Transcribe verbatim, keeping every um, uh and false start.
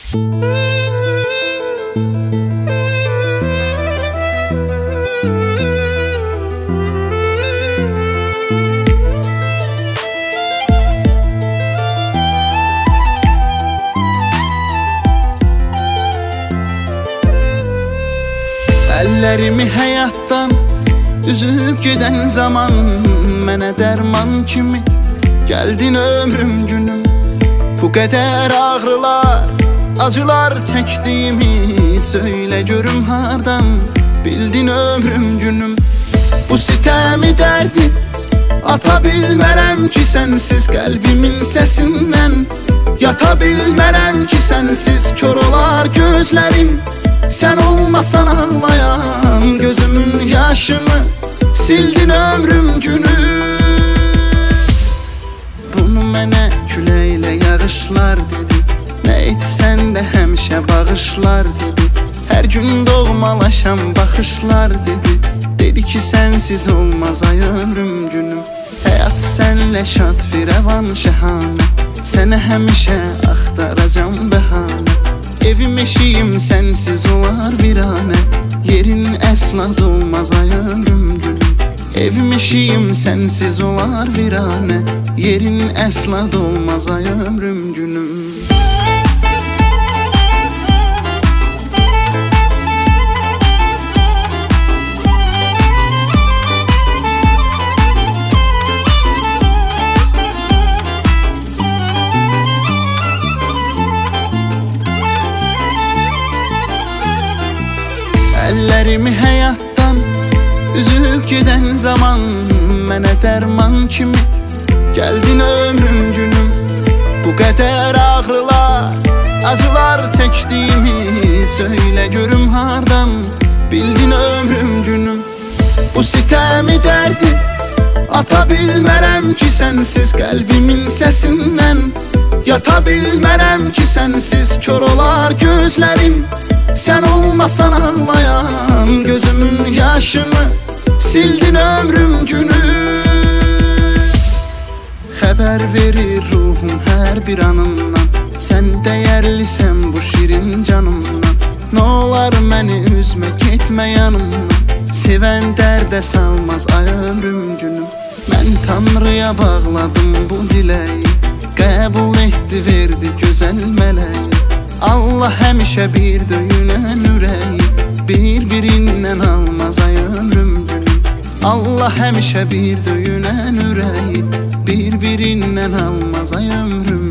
Əllərimi həyatdan üzüb gedən zaman mənə dərman kimi gəldin ömrüm günüm. Bu qədər ağrılar, acılar çəkdiyimi söylə görüm hardan bildin ömrüm günüm. Bu sitəmi dərdi ata bilmərəm ki sənsiz, qəlbimin səsindən yata bilmərəm ki sənsiz. Kör olar gözlərim sən olmasan ağlayan, gözümün yaşını sildin ömrüm günü. Bunu mənə küləklə yağışlar dedi, nə etsən də həmişə bağışlar dedi. Hər gün doğmalaşam baxışlar dedi, dedi ki sənsiz olmaz ay ömrüm günüm. Həyat sənlə şad firəvan şəhanə, sənə həmişə axtaracam bəhanə. Evim eşiyim sənsiz olar viranə, yerin əsla dolmaz ay ömrüm günüm. Evim eşiyim sənsiz olar viranə, yerin əsla dolmaz ay ömrüm günüm. Əllərimi həyatdan üzüb gedən zaman mənə dərman kimi gəldin ömrüm günüm. Bu qədər ağrılar, acılar çəkdiyimi söylə görüm hardan bildin ömrüm günüm. Bu sitəmi dərdi ata bilmərəm ki sənsiz, qəlbimin səsindən yata bilmərəm ki sənsiz. Kör olar gözlərim sən olmasan ağlayan, gözümün yaşını sildin ömrüm günü. Xəbər verir ruhum hər bir anından, sən dəyərlisən bu şirin canımdan. Nə olar məni üzmə, getmə yanımdan, sevən dərdə salmaz ay ömrüm günüm. Mən Tanrıya bağladım bu diləyi, qəbul etdi verdi gözəl mələyi. Allah həmişə bir döyünən ürəyi bir-birindən almaz ay ömrüm günüm. Allah həmişə bir döyünən ürəyi bir-birindən almaz ay ömrüm